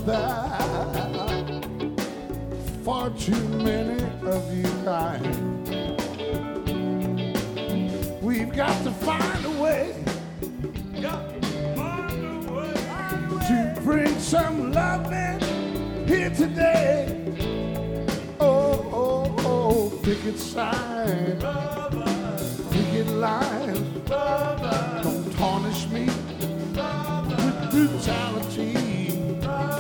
there. Far too many of you dying. We've got to find a way to bring some loving here today. Oh, oh, oh, picket sign.